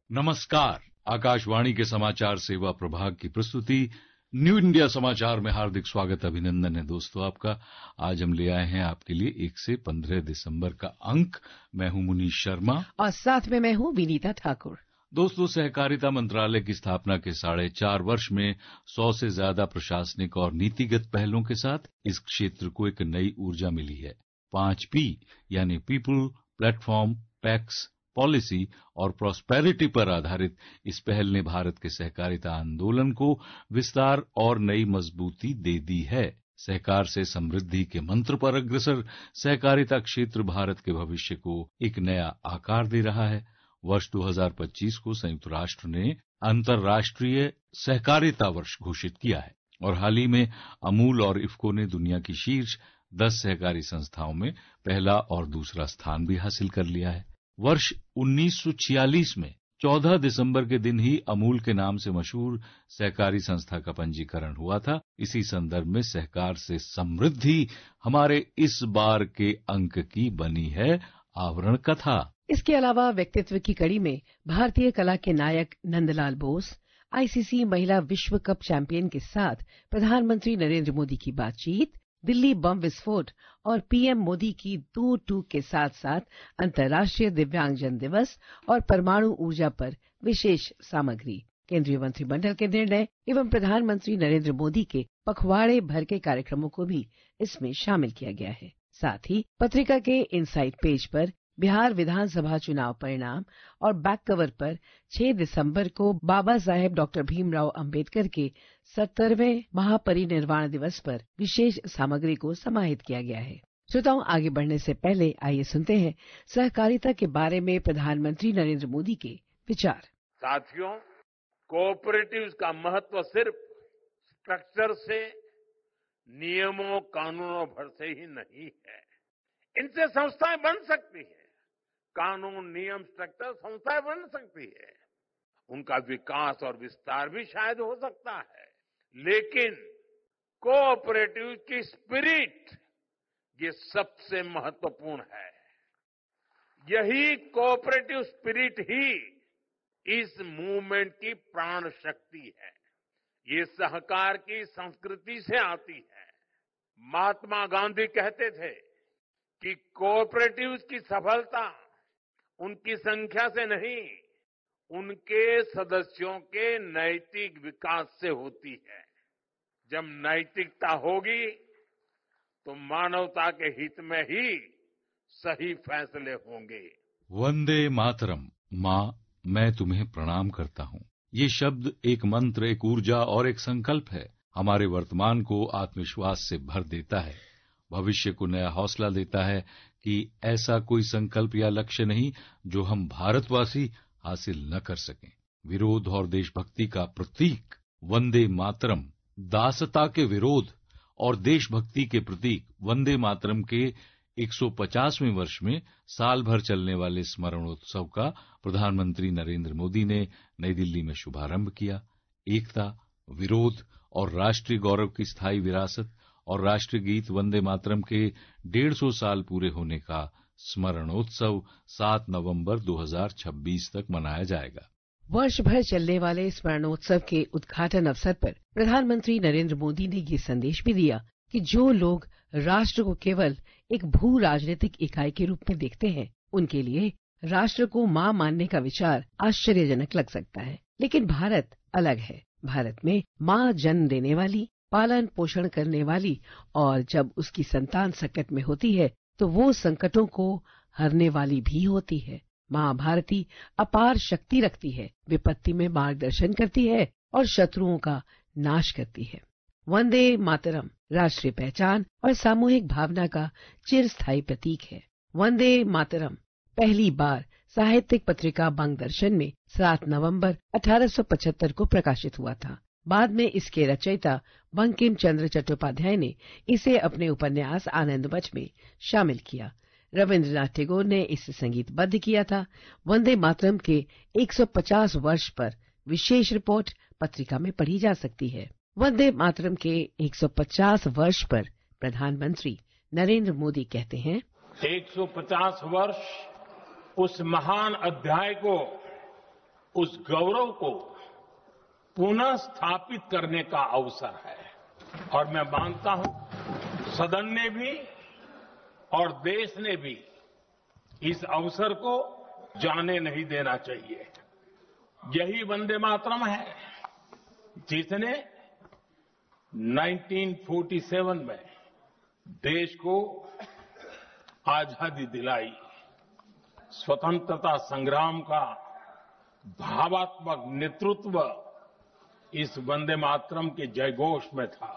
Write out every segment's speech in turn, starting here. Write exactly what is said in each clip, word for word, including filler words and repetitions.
नमस्कार। आकाशवाणी के समाचार सेवा प्रभाग की प्रस्तुति न्यू इंडिया समाचार में हार्दिक स्वागत अभिनंदन है दोस्तों आपका। आज हम ले आए हैं आपके लिए एक से पंद्रह दिसंबर का अंक। मैं हूं मुनीश शर्मा और साथ में मैं हूं विनीता ठाकुर। दोस्तों, सहकारिता मंत्रालय की स्थापना के साढ़े चार वर्ष में सौ से ज्यादा प्रशासनिक और नीतिगत पहलों के साथ इस क्षेत्र को एक नई ऊर्जा मिली है। पांच पी यानी पीपल, प्लेटफॉर्म, पैक्स, पॉलिसी और प्रॉस्पेरिटी पर आधारित इस पहल ने भारत के सहकारिता आंदोलन को विस्तार और नई मजबूती दे दी है। सहकार से समृद्धि के मंत्र पर अग्रसर सहकारिता क्षेत्र भारत के भविष्य को एक नया आकार दे रहा है। वर्ष दो हज़ार पच्चीस को संयुक्त राष्ट्र ने अंतर्राष्ट्रीय सहकारिता वर्ष घोषित किया है और हाल ही में अमूल और इफ्को ने दुनिया की शीर्ष दस सहकारी संस्थाओं में पहला और दूसरा स्थान भी हासिल कर लिया है। वर्ष उन्नीस सौ छियालीस में चौदह दिसंबर के दिन ही अमूल के नाम से मशहूर सहकारी संस्था का पंजीकरण हुआ था। इसी संदर्भ में सहकार से समृद्धि हमारे इस बार के अंक की बनी है आवरण कथा। इसके अलावा व्यक्तित्व की कड़ी में भारतीय कला के नायक नंदलाल बोस, आईसीसी महिला विश्व कप चैंपियन के साथ प्रधानमंत्री नरेंद्र मोदी की बातचीत, दिल्ली बम विस्फोट और पीएम मोदी की दो टूक के साथ साथ अंतर्राष्ट्रीय दिव्यांगजन दिवस और परमाणु ऊर्जा पर विशेष सामग्री, केंद्रीय मंत्रिमंडल के निर्णय एवं प्रधानमंत्री नरेंद्र मोदी के पखवाड़े भर के कार्यक्रमों को भी इसमें शामिल किया गया है। साथ ही पत्रिका के इनसाइड पेज पर बिहार विधानसभा चुनाव परिणाम और बैक कवर पर छह दिसंबर को बाबा साहेब डॉक्टर भीमराव अंबेडकर के सत्तरवें महापरिनिर्वाण दिवस पर विशेष सामग्री को समाहित किया गया है। श्रोताओं, आगे बढ़ने से पहले आइए सुनते हैं सहकारिता के बारे में प्रधानमंत्री नरेंद्र मोदी के विचार। साथियों, कोऑपरेटिव्स का महत्व सिर्फ स्ट्रक्चर से, नियमों कानूनों भर से ही नहीं है। इनसे संस्थाएं बन सकती हैं, कानून, नियम, स्ट्रक्चर संस्थाएं बन सकती है, उनका विकास और विस्तार भी शायद हो सकता है, लेकिन कोऑपरेटिव की स्पिरिट ये सबसे महत्वपूर्ण है। यही कोऑपरेटिव स्पिरिट ही इस मूवमेंट की प्राण शक्ति है। ये सहकार की संस्कृति से आती है। महात्मा गांधी कहते थे कि कोऑपरेटिव्स की सफलता उनकी संख्या से नहीं, उनके सदस्यों के नैतिक विकास से होती है। जब नैतिकता होगी तो मानवता के हित में ही सही फैसले होंगे। वंदे मातरम। माँ, मैं तुम्हें प्रणाम करता हूँ। ये शब्द एक मंत्र, एक ऊर्जा और एक संकल्प है। हमारे वर्तमान को आत्मविश्वास से भर देता है, भविष्य को नया हौसला देता है कि ऐसा कोई संकल्प या लक्ष्य नहीं जो हम भारतवासी हासिल न कर सकें। विरोध और देशभक्ति का प्रतीक वंदे मातरम, दासता के विरोध और देशभक्ति के प्रतीक वंदे मातरम के एक सौ पचासवें वर्ष में साल भर चलने वाले स्मरणोत्सव का प्रधानमंत्री नरेंद्र मोदी ने नई दिल्ली में शुभारंभ किया। एकता, विरोध और राष्ट्रीय गौरव की स्थायी विरासत और राष्ट्रीय गीत वंदे मातरम के डेढ़ सौ साल पूरे होने का स्मरणोत्सव सात नवंबर दो हज़ार छब्बीस तक मनाया जाएगा। वर्ष भर चलने वाले स्मरणोत्सव के उद्घाटन अवसर पर प्रधानमंत्री नरेंद्र मोदी ने ये संदेश भी दिया कि जो लोग राष्ट्र को केवल एक भू राजनीतिक इकाई के रूप में देखते हैं, उनके लिए राष्ट्र को मां मानने का विचार आश्चर्यजनक लग सकता है, लेकिन भारत अलग है। भारत में मां जन्म देने वाली, पालन पोषण करने वाली और जब उसकी संतान संकट में होती है तो वो संकटों को हरने वाली भी होती है। मां भारती अपार शक्ति रखती है, विपत्ति में मार्गदर्शन करती है और शत्रुओं का नाश करती है। वंदे मातरम राष्ट्रीय पहचान और सामूहिक भावना का चिरस्थायी प्रतीक है। वंदे मातरम पहली बार साहित्यिक पत्रिका बंग दर्शन में सात नवंबर अठारह सौ पचहत्तर को प्रकाशित हुआ था। बाद में इसके रचयिता बंकिम चंद्र चट्टोपाध्याय ने इसे अपने उपन्यास आनंदमठ में शामिल किया। रविन्द्रनाथ टैगोर ने इसे संगीतबद्ध किया था। वंदे मातरम के एक सौ पचास वर्ष पर विशेष रिपोर्ट पत्रिका में पढ़ी जा सकती है। वंदे मातरम के एक सौ पचास वर्ष पर प्रधानमंत्री नरेंद्र मोदी कहते हैं, एक सौ पचास वर्ष उस महान अध्याय को उस गौरव को पुनः स्थापित करने का अवसर है और मैं मानता हूं सदन ने भी और देश ने भी इस अवसर को जाने नहीं देना चाहिए। यही वंदे मातरम है जिसने उन्नीस सौ सैंतालीस में देश को आजादी दिलाई। स्वतंत्रता संग्राम का भावात्मक नेतृत्व इस वंदे मातरम के जयघोष में था।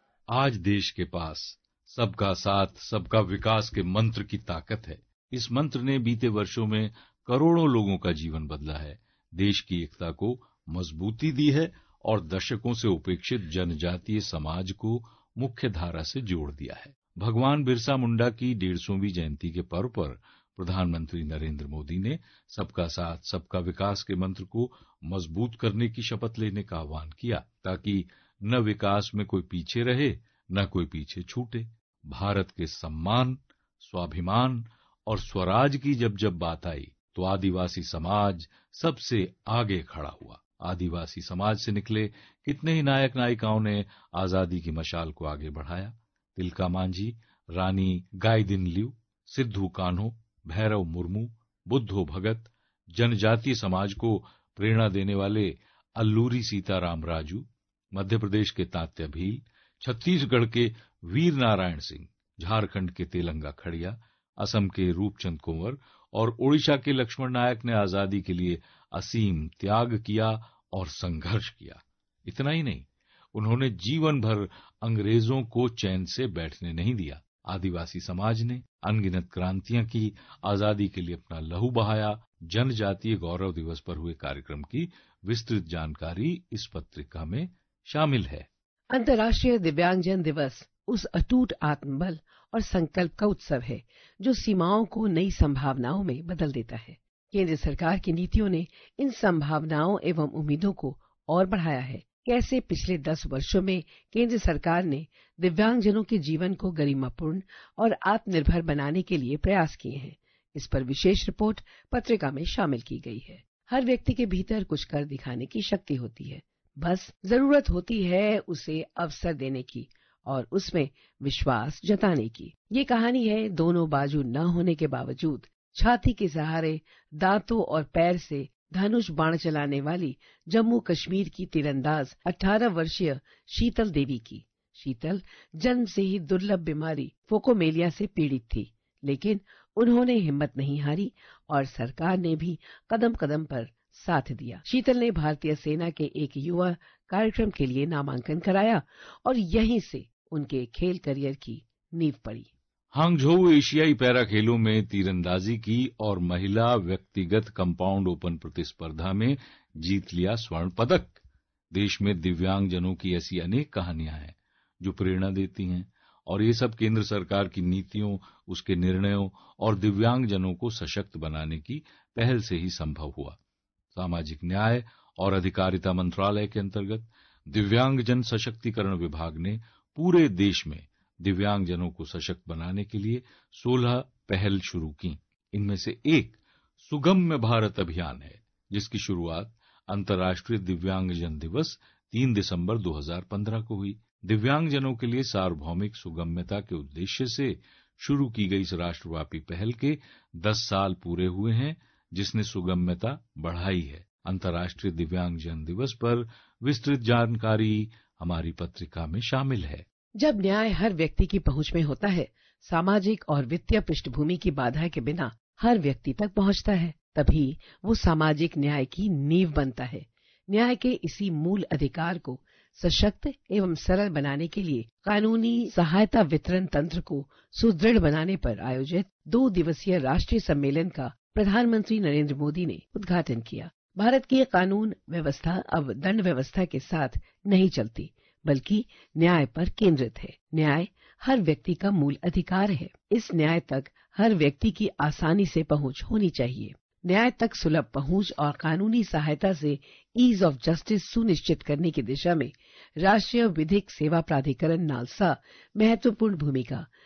आज देश के पास सबका साथ सबका विकास के मंत्र की ताकत है। इस मंत्र ने बीते वर्षों में करोड़ों लोगों का जीवन बदला है, देश की एकता को मजबूती दी है और दशकों से उपेक्षित जनजातीय समाज को मुख्य धारा से जोड़ दिया है। भगवान बिरसा मुंडा की डेढ़ सौवीं जयंती के पर्व पर प्रधानमंत्री नरेंद्र मोदी ने सबका साथ सबका विकास के मंत्र को मजबूत करने की शपथ लेने का आह्वान किया, ताकि न विकास में कोई पीछे रहे न कोई पीछे छूटे। भारत के सम्मान, स्वाभिमान और स्वराज की जब जब बात आई तो आदिवासी समाज सबसे आगे खड़ा हुआ। आदिवासी समाज से निकले कितने ही नायक नायिकाओं ने आजादी की मशाल को आगे बढ़ाया। तिलका मांझी, रानी गाइदिन्ल्यू, सिद्धू कान्हो, भैरव मुर्मू, बुद्धो भगत, जनजातीय समाज को प्रेरणा देने वाले अल्लूरी सीताराम राजू, मध्य प्रदेश के तात्या भील, छत्तीसगढ़ के वीर नारायण सिंह, झारखंड के तेलंगा खड़िया, असम के रूपचंद कुंवर और ओडिशा के लक्ष्मण नायक ने आजादी के लिए असीम त्याग किया और संघर्ष किया। इतना ही नहीं, उन्होंने जीवन भर अंग्रेजों को चैन से बैठने नहीं दिया। आदिवासी समाज ने अनगिनत क्रांतियां की, आजादी के लिए अपना लहू बहाया। जनजातीय गौरव दिवस पर हुए कार्यक्रम की विस्तृत जानकारी इस पत्रिका में शामिल है। अंतर्राष्ट्रीय दिव्यांगजन दिवस उस अटूट आत्मबल और संकल्प का उत्सव है जो सीमाओं को नई संभावनाओं में बदल देता है। केंद्र सरकार की नीतियों ने इन संभावनाओं एवं उम्मीदों को और बढ़ाया है। कैसे पिछले दस वर्षों में केंद्र सरकार ने दिव्यांगजनों के जीवन को गरिमापूर्ण और आत्मनिर्भर बनाने के लिए प्रयास किए हैं, इस पर विशेष रिपोर्ट पत्रिका में शामिल की गई है। हर व्यक्ति के भीतर कुछ कर दिखाने की शक्ति होती है, बस जरूरत होती है उसे अवसर देने की और उसमें विश्वास जताने की। ये कहानी है दोनों बाजू न होने के बावजूद छाती के सहारे दांतों और पैर से धनुष बाण चलाने वाली जम्मू कश्मीर की तीरंदाज अठारह वर्षीय शीतल देवी की। शीतल जन्म से ही दुर्लभ बीमारी फोकोमेलिया से पीड़ित थी, लेकिन उन्होंने हिम्मत नहीं हारी और सरकार ने भी कदम कदम पर साथ दिया। शीतल ने भारतीय सेना के एक युवा कार्यक्रम के लिए नामांकन कराया और यहीं से उनके खेल करियर की नींव पड़ी। हांगझोउ एशियाई पैरा खेलों में तीरंदाजी की और महिला व्यक्तिगत कंपाउंड ओपन प्रतिस्पर्धा में जीत लिया स्वर्ण पदक। देश में दिव्यांगजनों की ऐसी अनेक कहानियां हैं जो प्रेरणा देती हैं और ये सब केंद्र सरकार की नीतियों, उसके निर्णयों और दिव्यांगजनों को सशक्त बनाने की पहल से ही संभव हुआ। सामाजिक न्याय और अधिकारिता मंत्रालय के अंतर्गत दिव्यांगजन सशक्तिकरण विभाग ने पूरे देश में दिव्यांगजनों को सशक्त बनाने के लिए सोलह पहल शुरू की। इनमें से एक सुगम्य भारत अभियान है, जिसकी शुरुआत अंतर्राष्ट्रीय दिव्यांगजन दिवस तीन दिसंबर दो हज़ार पंद्रह को हुई। दिव्यांगजनों के लिए सार्वभौमिक सुगम्यता के उद्देश्य से शुरू की गई इस राष्ट्रव्यापी पहल के दस साल पूरे हुए हैं, जिसने सुगम्यता बढ़ाई है। अंतर्राष्ट्रीय दिव्यांगजन दिवस पर विस्तृत जानकारी हमारी पत्रिका में शामिल है। जब न्याय हर व्यक्ति की पहुंच में होता है, सामाजिक और वित्तीय पृष्ठभूमि की बाधा के बिना हर व्यक्ति तक पहुंचता है, तभी वो सामाजिक न्याय की नींव बनता है। न्याय के इसी मूल अधिकार को सशक्त एवं सरल बनाने के लिए कानूनी सहायता वितरण तंत्र को सुदृढ़ बनाने पर आयोजित दो दिवसीय राष्ट्रीय सम्मेलन का प्रधानमंत्री नरेंद्र मोदी ने उद्घाटन किया। भारत की कानून व्यवस्था अब दंड व्यवस्था के साथ नहीं चलती, बल्कि न्याय पर केंद्रित है। न्याय हर व्यक्ति का मूल अधिकार है। इस न्याय तक हर व्यक्ति की आसानी से पहुंच होनी चाहिए। न्याय तक सुलभ पहुंच और कानूनी सहायता से ईज ऑफ जस्टिस सुनिश्चित करने की दिशा में राष्ट्रीय विधिक सेवा प्राधिकरण नालसा महत्वपूर्ण भूमिका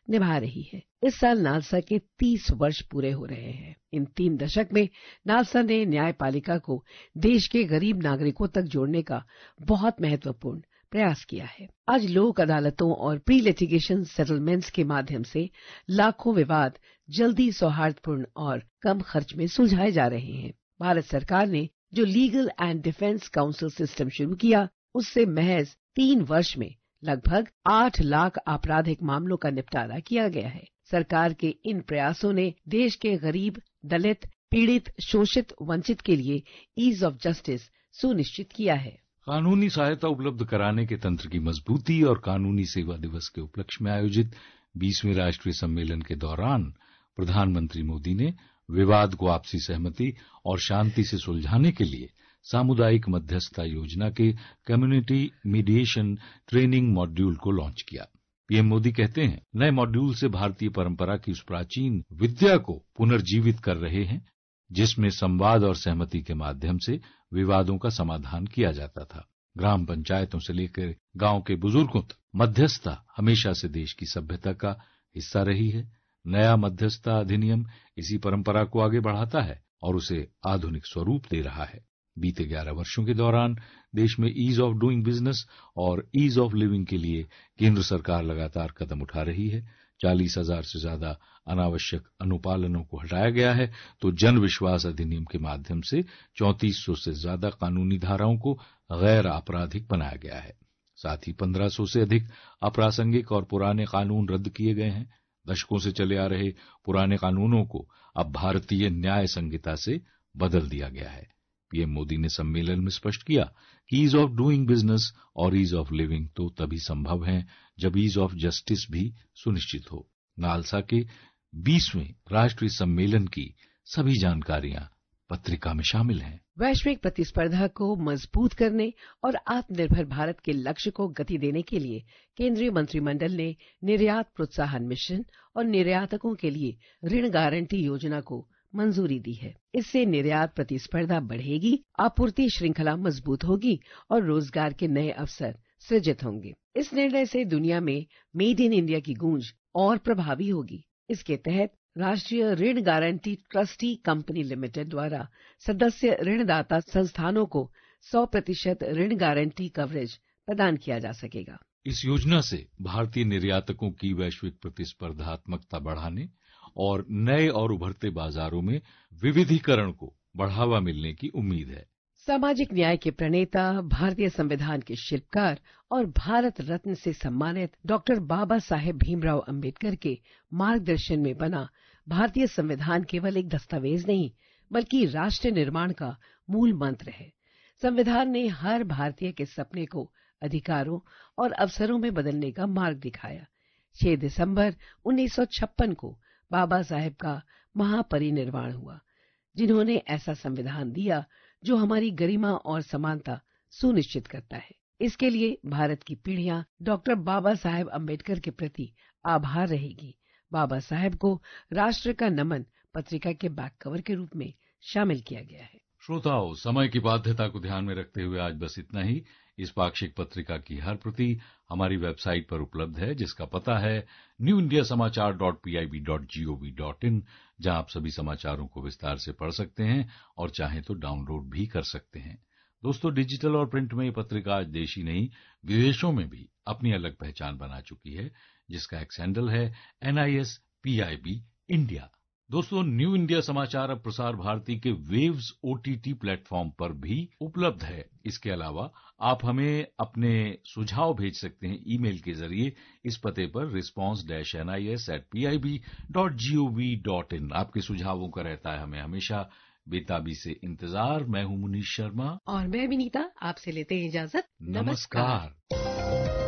निभा रही है। इस साल नालसा के तीस वर्ष पूरे हो रहे हैं। इन तीन दशक में नालसा ने न्यायपालिका को देश के गरीब नागरिकों तक जोड़ने का बहुत महत्वपूर्ण प्रयास किया है। आज लोक अदालतों और प्री लिटिगेशन सेटलमेंट्स के माध्यम से लाखों विवाद जल्दी, सौहार्दपूर्ण और कम खर्च में सुलझाए जा रहे हैं। भारत सरकार ने जो legal and defence council system शुरू किया, उससे महज तीन वर्ष में लगभग आठ लाख आपराधिक मामलों का निपटारा किया गया है। सरकार के इन प्रयासों ने देश के गरीब, दलित, पीड़ित, शोषित, वंचित के लिए ईज ऑफ जस्टिस सुनिश्चित किया है। कानूनी सहायता उपलब्ध कराने के तंत्र की मजबूती और कानूनी सेवा दिवस के उपलक्ष्य में आयोजित बीसवें राष्ट्रीय सम्मेलन के दौरान प्रधानमंत्री मोदी ने विवाद को आपसी सहमति और शांति से सुलझाने के लिए सामुदायिक मध्यस्थता योजना के कम्युनिटी मीडिएशन ट्रेनिंग मॉड्यूल को लॉन्च किया। पीएम मोदी कहते हैं, नए मॉड्यूल से भारतीय परंपरा की उस प्राचीन विद्या को पुनर्जीवित कर रहे हैं जिसमें संवाद और सहमति के माध्यम से विवादों का समाधान किया जाता था। ग्राम पंचायतों से लेकर गांव के बुजुर्गों तक मध्यस्थता हमेशा से देश की सभ्यता का हिस्सा रही है। नया मध्यस्थता अधिनियम इसी परंपरा को आगे बढ़ाता है और उसे आधुनिक स्वरूप दे रहा है। बीते ग्यारह वर्षों के दौरान देश में ईज ऑफ डूइंग बिजनेस और ईज ऑफ लिविंग के लिए केंद्र सरकार लगातार कदम उठा रही है। चालीस हजार से ज्यादा अनावश्यक अनुपालनों को हटाया गया है, तो जन विश्वास अधिनियम के माध्यम से चौंतीस सौ से ज्यादा कानूनी धाराओं को गैर आपराधिक बनाया गया है। साथ ही पंद्रह सौ से अधिक अप्रासंगिक और पुराने कानून रद्द किए गए हैं। दशकों से चले आ रहे पुराने कानूनों को अब भारतीय न्याय संहिता से बदल दिया गया है। पीएम मोदी ने सम्मेलन में स्पष्ट किया कि ईज ऑफ डूइंग बिजनेस और ईज ऑफ लिविंग तो तभी संभव है जब ईज ऑफ जस्टिस भी सुनिश्चित हो। नालसा के बीसवें राष्ट्रीय सम्मेलन की सभी जानकारियां पत्रिका में शामिल हैं। वैश्विक प्रतिस्पर्धा को मजबूत करने और आत्मनिर्भर भारत के लक्ष्य को गति देने के लिए केंद्रीय मंत्रिमंडल ने निर्यात प्रोत्साहन मिशन और निर्यातकों के लिए ऋण गारंटी योजना को मंजूरी दी है। इससे निर्यात प्रतिस्पर्धा बढ़ेगी, आपूर्ति श्रृंखला मजबूत होगी और रोजगार के नए अवसर सृजित होंगे। इस निर्णय से दुनिया में मेड इन इंडिया की गूंज और प्रभावी होगी। इसके तहत राष्ट्रीय ऋण गारंटी ट्रस्टी कंपनी लिमिटेड द्वारा सदस्य ऋणदाता संस्थानों को सौ प्रतिशत ऋण गारंटी कवरेज प्रदान किया जा सकेगा। इस योजना से भारतीय निर्यातकों की वैश्विक प्रतिस्पर्धात्मकता बढ़ाने और नए और उभरते बाजारों में विविधीकरण को बढ़ावा मिलने की उम्मीद है। सामाजिक न्याय के प्रणेता, भारतीय संविधान के शिल्पकार और भारत रत्न से सम्मानित डॉक्टर बाबा साहेब भीमराव अंबेडकर के मार्गदर्शन में बना भारतीय संविधान केवल एक दस्तावेज नहीं बल्कि राष्ट्र निर्माण का मूल मंत्र है। संविधान ने हर भारतीय के सपने को अधिकारों और अवसरों में बदलने का मार्ग दिखाया। छह दिसंबर उन्नीस सौ छप्पन को बाबा साहेब का महापरिनिर्वाण हुआ, जिन्होंने ऐसा संविधान दिया जो हमारी गरिमा और समानता सुनिश्चित करता है। इसके लिए भारत की पीढ़ियां डॉक्टर बाबा साहेब अम्बेडकर के प्रति आभार रहेगी। बाबा साहेब को राष्ट्र का नमन पत्रिका के बैक कवर के रूप में शामिल किया गया है। श्रोताओं, समय की बाध्यता को ध्यान में रखते हुए आज बस इतना ही। इस पाक्षिक पत्रिका की हर प्रति हमारी वेबसाइट पर उपलब्ध है, जिसका पता है new India Samachar dot PIB dot GOV dot in, जहां आप सभी समाचारों को विस्तार से पढ़ सकते हैं और चाहें तो डाउनलोड भी कर सकते हैं। दोस्तों, डिजिटल और प्रिंट में ये पत्रिका आज देश ही नहीं विदेशों में भी अपनी अलग पहचान बना चुकी है, जिसका एक हैंडल है एनआईएस पीआईबी इंडिया। दोस्तों, न्यू इंडिया समाचार अब प्रसार भारती के वेव्स ओटीटी प्लेटफॉर्म पर भी उपलब्ध है। इसके अलावा आप हमें अपने सुझाव भेज सकते हैं ईमेल के जरिए इस पते पर response dash N I S at P I B dot G O V dot in. आपके सुझावों का रहता है हमें हमेशा बेताबी से इंतजार। मैं हूं मुनीश शर्मा और मैं विनीता, आपसे लेते हैं इजाजत। नमस्कार।